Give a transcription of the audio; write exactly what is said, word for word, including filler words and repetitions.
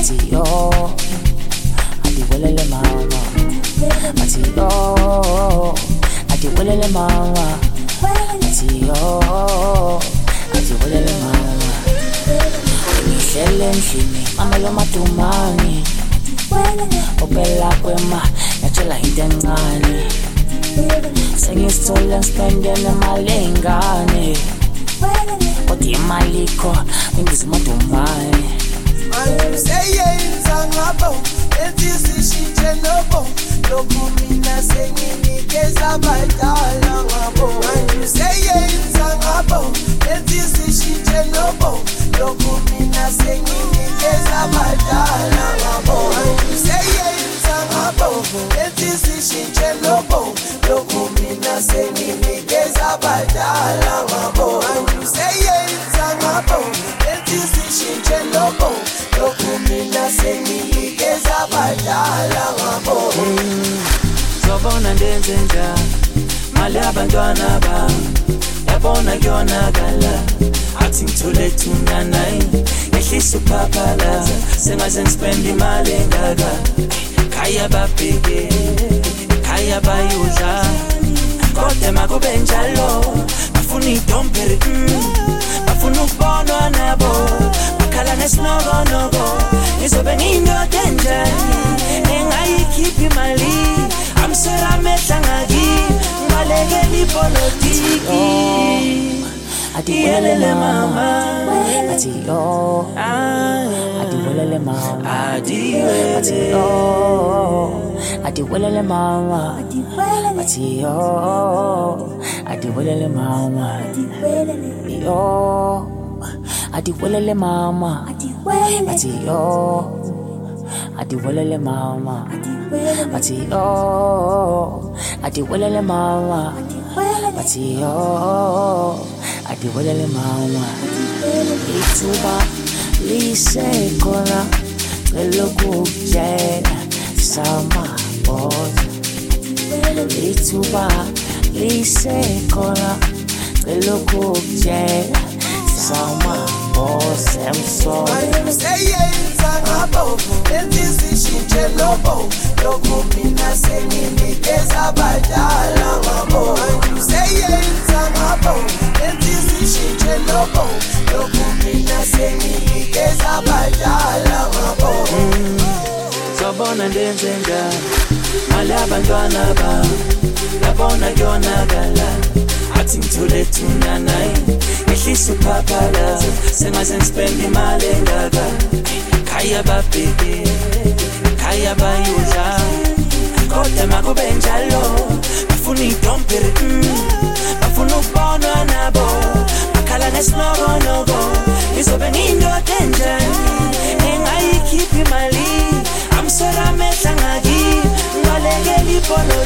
Mati yo, adi welele mama. Mati yo, adi welele mama. Mati yo, adi welele mama. Ngihlele endlini, mama lo madumani. Opela kwema, yatshela into encane. Sengisithola ngispende nemali engane. Kodwa imali ikho, ngizimadumani. Angiseyenza ngabo, ethi sishintshe nobo. Lokhu mina senginikeza abadala ngabo. Angiseyenza ngabo, ethi sishintshe nobo. Lokhu mina senginikeza abadala ngabo. Angiseyenza ngabo, ethi sishintshe nobo. Lokhu mina senginikeza abadala ngabo. Angiseyenza ngabo, ethi sishintshe nobo. Lokhu mina senginikeza abadala ngabo. Zobona ndenze njani, mali abantwana bami. Yabona kuyonakala, athi ngithole thunanayi. Ngehlisa ukuphaphalaza, sengaze ngispende imali engaka. Khaya babheke, khaya bayudla. Kodwa makube njalo, bafuna idomperi, bafuna ukubonwa nabo. Bakhala nesinokonobo, ngizobe ngiyindoda enjani, engayikhiphi imali. Amswera amehla ngaki, ngibalekela ipolitiki. Adiwelele mama, ati yo, adiwelele mama, ati yo, adiwelele mama, ati yo, adiwelele mama, yo, adiwelele mama, ati yo, adiwelele mama, ati yo, adiwelele mama, ati yo. Adiwelele mama. Ithuba lisekhona, elokujela samaboza. Ithuba lisekhona, elokujela samaboza. Angiseyenza ngabo, ethi sishintshe nobo. Lokhu mina senginikeza abadala ngabo. Angiseyenza ngabo, ethi sishintshe nobo. Lokhu mina senginikeza abadala ngabo. Zobona ndenze njani, mali abantwana bami. Yabona kuyonakala, athi ngithole thunanayi. Ngehlisa ukuphaphalaza, sengaze ngispende imali engaka. Khaya babheke, khaya bayudla. Kodwa makube njalo, bafuna idomperi, bafuna ukubonwa nabo. Bakhala nesinokonobo, ngizobe ngiyindoda enjani, engayikhiphi imali. Amswera amehla ngaki, ngibalekela ipolitiki.